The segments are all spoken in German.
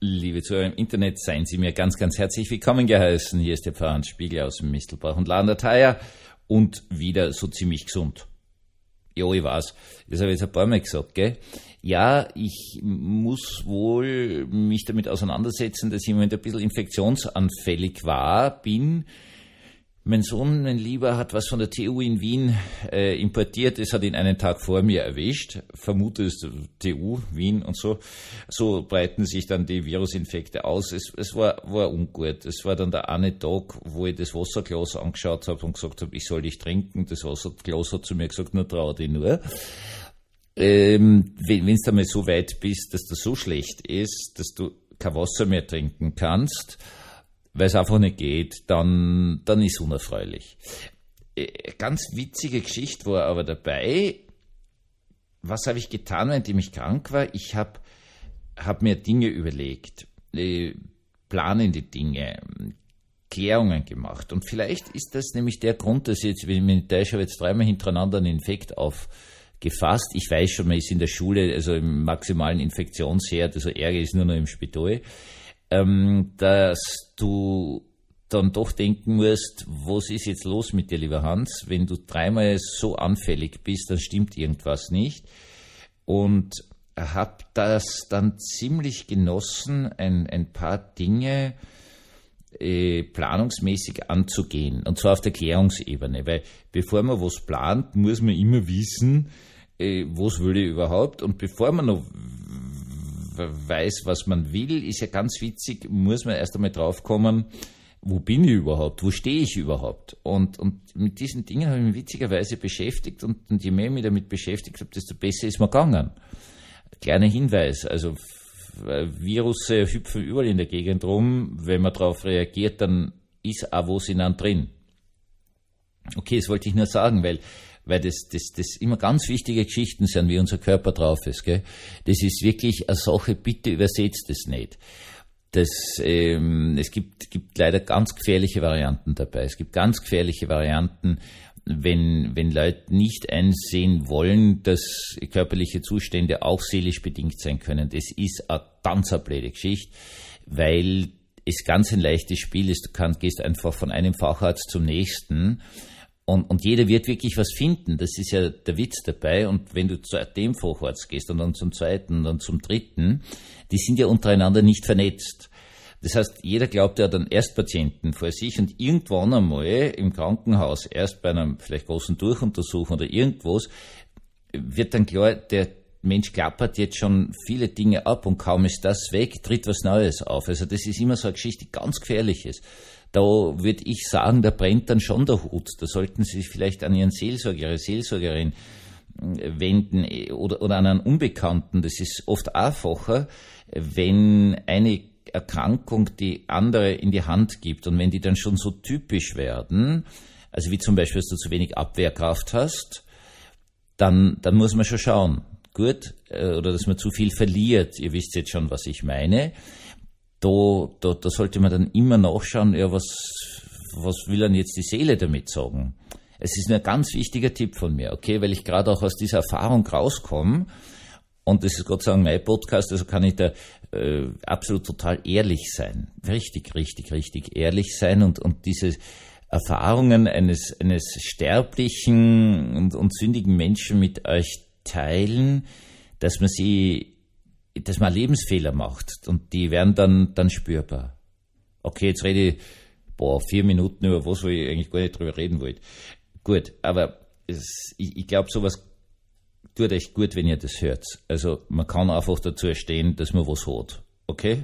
Liebe Zuhörer im Internet, seien Sie mir ganz, ganz herzlich willkommen geheißen. Hier ist der Pfarrer Hans Spiegel aus dem Mistelbach und Landertheier und wieder so ziemlich gesund. Ja, ich weiß, das habe ich jetzt ein paar Mal gesagt, gell? Ja, ich muss wohl mich damit auseinandersetzen, dass ich im Moment ein bisschen infektionsanfällig bin. Mein Sohn, mein Lieber, hat was von der TU in Wien importiert. Es hat ihn einen Tag vor mir erwischt. Vermute es TU, Wien und so. So breiten sich dann die Virusinfekte aus. Es war ungut. Es war dann der eine Tag, wo ich das Wasserglas angeschaut habe und gesagt habe, ich soll dich trinken. Das Wasserglas hat zu mir gesagt, nur trau dich nur. Wenn du einmal so weit bist, dass das so schlecht ist, dass du kein Wasser mehr trinken kannst, weil es einfach nicht geht, dann ist es unerfreulich. Ganz witzige Geschichte war aber dabei. Was habe ich getan, während ich krank war? Ich hab mir Dinge überlegt, planende Dinge, Klärungen gemacht. Und vielleicht ist das nämlich der Grund, dass ich jetzt, wenn ich mich nicht täusche, habe jetzt 3-mal hintereinander einen Infekt aufgefasst. Ich weiß schon, man ist in der Schule, also im maximalen Infektionsherd, also Ärger ist nur noch im Spital. Dass du dann doch denken musst, was ist jetzt los mit dir, lieber Hans? Wenn du 3-mal so anfällig bist, dann stimmt irgendwas nicht. Und habe das dann ziemlich genossen, ein paar Dinge planungsmäßig anzugehen. Und zwar auf der Klärungsebene. Weil bevor man was plant, muss man immer wissen, was will ich überhaupt. Und bevor man noch weiß, was man will, ist ja ganz witzig, muss man erst einmal draufkommen, wo bin ich überhaupt, wo stehe ich überhaupt? Und mit diesen Dingen habe ich mich witzigerweise beschäftigt und je mehr ich mich damit beschäftigt habe, desto besser ist mir gegangen. Kleiner Hinweis, also Virusse hüpfen überall in der Gegend rum, wenn man darauf reagiert, dann ist auch was in einem drin. Okay, das wollte ich nur sagen, weil das immer ganz wichtige Geschichten sind, wie unser Körper drauf ist, gell? Das ist wirklich eine Sache, bitte übersetzt es nicht. Es gibt leider ganz gefährliche Varianten dabei. Es gibt ganz gefährliche Varianten, wenn Leute nicht einsehen wollen, dass körperliche Zustände auch seelisch bedingt sein können. Das ist eine ganz blöde Geschichte, weil es ganz ein leichtes Spiel ist. Du gehst einfach von einem Facharzt zum nächsten und jeder wird wirklich was finden. Das ist ja der Witz dabei. Und wenn du zu dem Facharzt gehst und dann zum zweiten und dann zum dritten, die sind ja untereinander nicht vernetzt. Das heißt, jeder glaubt, er hat einen Erstpatienten vor sich und irgendwann einmal im Krankenhaus, erst bei einer vielleicht großen Durchuntersuchung oder irgendwas, wird dann klar, der Mensch klappert jetzt schon viele Dinge ab und kaum ist das weg, tritt was Neues auf. Also das ist immer so eine Geschichte, die ganz gefährlich ist. Da würde ich sagen, da brennt dann schon der Hut. Da sollten Sie sich vielleicht an Ihren Seelsorger, Ihre Seelsorgerin wenden oder an einen Unbekannten. Das ist oft einfacher, wenn eine Erkrankung die andere in die Hand gibt und wenn die dann schon so typisch werden, also wie zum Beispiel, dass du zu wenig Abwehrkraft hast, dann muss man schon schauen. Gut, oder dass man zu viel verliert. Ihr wisst jetzt schon, was ich meine. Da sollte man dann immer nachschauen, ja, was will denn jetzt die Seele damit sagen? Es ist ein ganz wichtiger Tipp von mir, okay, weil ich gerade auch aus dieser Erfahrung rauskomme und das ist Gott sei Dank mein Podcast, also kann ich da absolut total ehrlich sein. Richtig ehrlich sein und diese Erfahrungen eines sterblichen und sündigen Menschen mit euch teilen, dass man Lebensfehler macht und die werden dann spürbar. Okay, jetzt rede ich 4 Minuten über was, wo ich eigentlich gar nicht drüber reden wollte. Gut, aber ich glaube, sowas tut euch gut, wenn ihr das hört. Also man kann einfach dazu stehen, dass man was hat. Okay?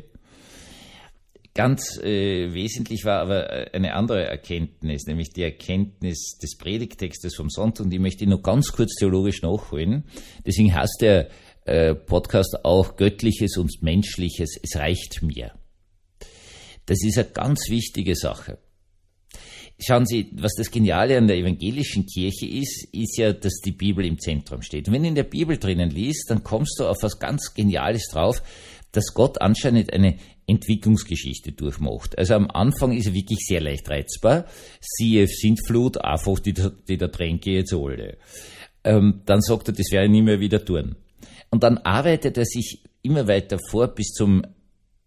Ganz wesentlich war aber eine andere Erkenntnis, nämlich die Erkenntnis des Predigttextes vom Sonntag, und die möchte ich noch ganz kurz theologisch nachholen. Deswegen heißt der Podcast auch Göttliches und Menschliches, es reicht mir. Das ist eine ganz wichtige Sache. Schauen Sie, was das Geniale an der evangelischen Kirche ist ja, dass die Bibel im Zentrum steht. Und wenn du in der Bibel drinnen liest, dann kommst du auf was ganz Geniales drauf, dass Gott anscheinend eine Entwicklungsgeschichte durchmacht. Also am Anfang ist er wirklich sehr leicht reizbar. Siehe Sintflut, einfach die da Tränke jetzt alle. Dann sagt er, das werde ich nie mehr wieder tun. Und dann arbeitet er sich immer weiter vor bis zum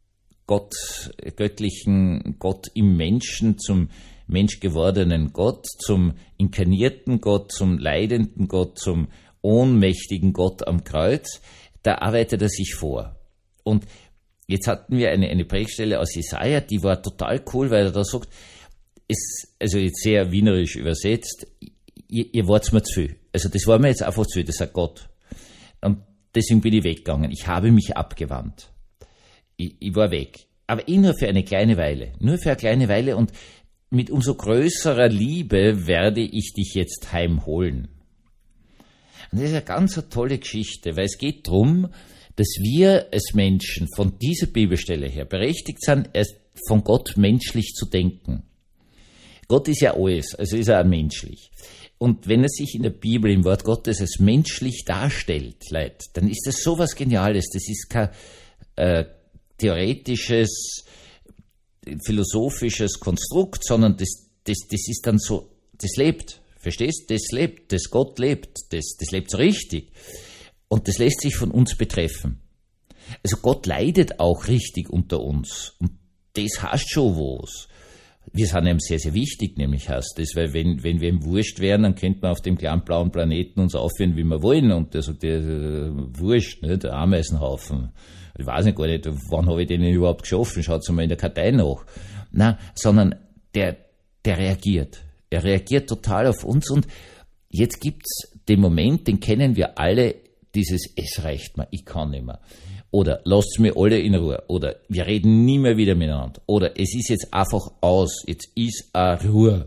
göttlichen Gott im Menschen zum menschgewordenen Gott, zum inkarnierten Gott, zum leidenden Gott, zum ohnmächtigen Gott am Kreuz, da arbeitet er sich vor. Und jetzt hatten wir eine Predigtstelle aus Jesaja, die war total cool, weil er da sagt, also jetzt sehr wienerisch übersetzt, ihr wart mir zu viel. Also das war mir jetzt einfach zu viel, das sagt Gott. Und deswegen bin ich weggegangen. Ich habe mich abgewandt. Ich war weg. Aber nur für eine kleine Weile. Nur für eine kleine Weile, und mit umso größerer Liebe werde ich dich jetzt heimholen. Und das ist eine ganz tolle Geschichte, weil es geht darum, dass wir als Menschen von dieser Bibelstelle her berechtigt sind, erst von Gott menschlich zu denken. Gott ist ja alles, also ist er auch menschlich. Und wenn er sich in der Bibel, im Wort Gottes, als menschlich darstellt, Leute, dann ist das sowas Geniales. Das ist kein theoretisches, philosophisches Konstrukt, sondern das ist dann so, das lebt. Verstehst? Das lebt, das Gott lebt, das lebt so richtig. Und das lässt sich von uns betreffen. Also Gott leidet auch richtig unter uns. Und das heißt schon was. Wir sind ihm sehr, sehr wichtig, nämlich heißt das, weil wenn wir ihm wurscht wären, dann könnte man auf dem kleinen blauen Planeten uns aufführen, wie wir wollen. Und der sagt, wurscht, ne, der Ameisenhaufen. Ich weiß nicht gar nicht, wann habe ich den überhaupt geschaffen? Schaut's mal in der Kartei nach. Nein, sondern der reagiert. Er reagiert total auf uns, und jetzt gibt's den Moment, den kennen wir alle, dieses, es reicht mir, ich kann nicht mehr. Oder lasst mir alle in Ruhe. Oder wir reden nie mehr wieder miteinander. Oder es ist jetzt einfach aus. Jetzt ist Ruhe.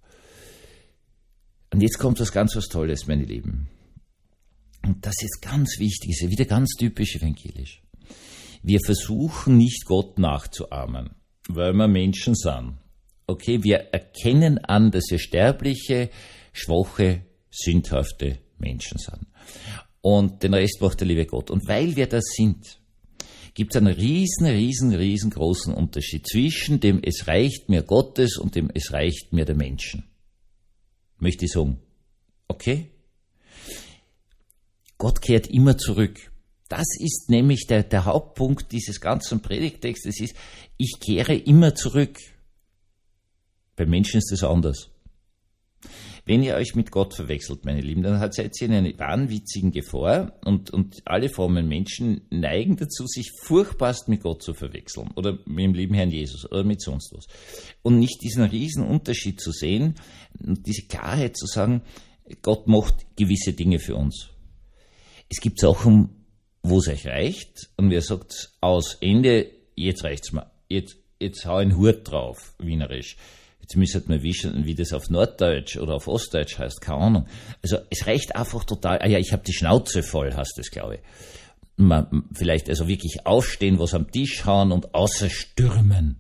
Und jetzt kommt was Tolles, meine Lieben. Und das ist ganz wichtig, ist ja wieder ganz typisch evangelisch. Wir versuchen nicht Gott nachzuahmen, weil wir Menschen sind. Okay, wir erkennen an, dass wir sterbliche, schwache, sündhafte Menschen sind. Und den Rest macht der liebe Gott. Und weil wir das sind, gibt es einen riesengroßen Unterschied zwischen dem Es reicht mir Gottes und dem Es reicht mir der Menschen. Möchte ich sagen. Okay? Gott kehrt immer zurück. Das ist nämlich der Hauptpunkt dieses ganzen Predigtextes ist, ich kehre immer zurück. Beim Menschen ist das anders. Wenn ihr euch mit Gott verwechselt, meine Lieben, dann seid ihr in einer wahnwitzigen Gefahr, und alle frommen Menschen neigen dazu, sich furchtbarst mit Gott zu verwechseln oder mit dem lieben Herrn Jesus oder mit sonst was. Und nicht diesen riesen Unterschied zu sehen und diese Klarheit zu sagen, Gott macht gewisse Dinge für uns. Es gibt Sachen, wo es euch reicht, und wer sagt, aus, Ende, jetzt reicht's mir. Jetzt hau einen Hut drauf, wienerisch. Jetzt müsstet man wissen, wie das auf Norddeutsch oder auf Ostdeutsch heißt, keine Ahnung. Also es reicht einfach total, ich habe die Schnauze voll, heißt das, glaube ich. Man, vielleicht also wirklich aufstehen, was am Tisch hauen und außer stürmen.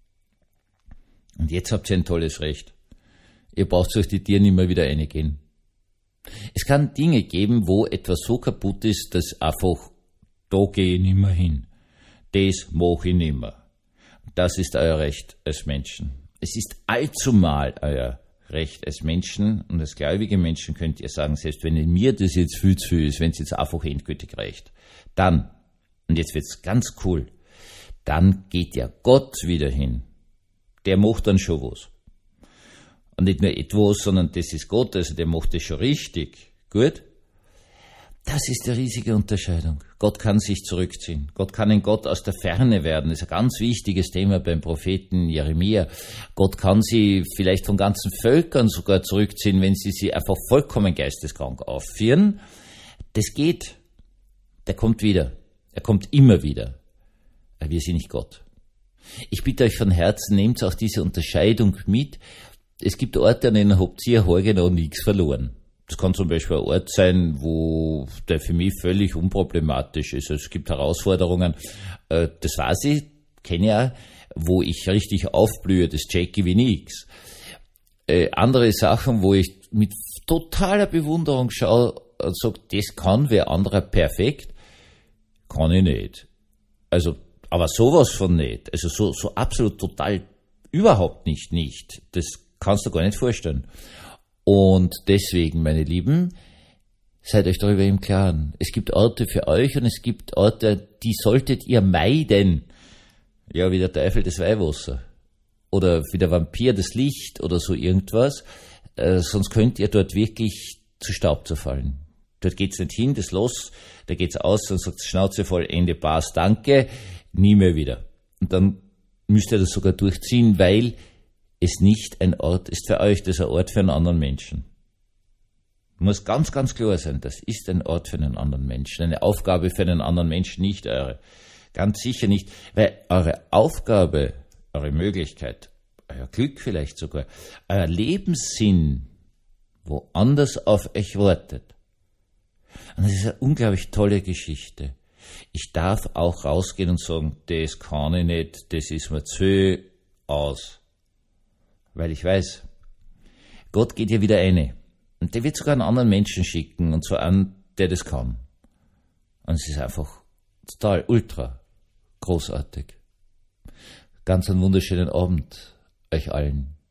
Und jetzt habt ihr ein tolles Recht. Ihr braucht euch die Tiere nicht mehr wieder reingehen. Es kann Dinge geben, wo etwas so kaputt ist, dass einfach, da gehe ich nicht mehr hin. Das mache ich nicht mehr. Das ist euer Recht als Menschen. Es ist allzumal euer Recht als Menschen, und als gläubige Menschen könnt ihr sagen, selbst wenn mir das jetzt viel zu viel ist, wenn es jetzt einfach endgültig reicht, dann, und jetzt wird's ganz cool, dann geht ja Gott wieder hin. Der macht dann schon was. Und nicht nur etwas, sondern das ist Gott, also der macht das schon richtig. Gut? Das ist die riesige Unterscheidung. Gott kann sich zurückziehen. Gott kann ein Gott aus der Ferne werden. Das ist ein ganz wichtiges Thema beim Propheten Jeremia. Gott kann sie vielleicht von ganzen Völkern sogar zurückziehen, wenn sie einfach vollkommen geisteskrank aufführen. Das geht. Der kommt wieder. Er kommt immer wieder. Aber wir sind nicht Gott. Ich bitte euch von Herzen, nehmt auch diese Unterscheidung mit. Es gibt Orte, an denen habt ihr haargenau nichts verloren. Das kann zum Beispiel ein Ort sein, wo der für mich völlig unproblematisch ist. Also es gibt Herausforderungen, das weiß ich, kenne ich auch, wo ich richtig aufblühe, das check ich wie nix. Andere Sachen, wo ich mit totaler Bewunderung schaue und sage, das kann wer anderer perfekt, kann ich nicht. Also, aber sowas von nicht. Also so absolut total überhaupt nicht. Das kannst du gar nicht vorstellen. Und deswegen, meine Lieben, seid euch darüber im Klaren. Es gibt Orte für euch und es gibt Orte, die solltet ihr meiden. Ja, wie der Teufel das Weihwasser. Oder wie der Vampir das Licht oder so irgendwas. Sonst könnt ihr dort wirklich zu Staub zerfallen. Dort geht's nicht hin, das los, da geht's aus, dann sagt Schnauze voll, Ende, Pass, danke, nie mehr wieder. Und dann müsst ihr das sogar durchziehen, weil es nicht ein Ort ist für euch, das ist ein Ort für einen anderen Menschen. Muss ganz, ganz klar sein, das ist ein Ort für einen anderen Menschen, eine Aufgabe für einen anderen Menschen, nicht eure. Ganz sicher nicht, weil eure Aufgabe, eure Möglichkeit, euer Glück vielleicht sogar, euer Lebenssinn woanders auf euch wartet. Und das ist eine unglaublich tolle Geschichte. Ich darf auch rausgehen und sagen, das kann ich nicht, das ist mir zu aus. Weil ich weiß, Gott geht ja wieder eine. Und der wird sogar einen anderen Menschen schicken, und zwar einen, der das kann. Und es ist einfach total, ultra großartig. Ganz einen wunderschönen Abend euch allen.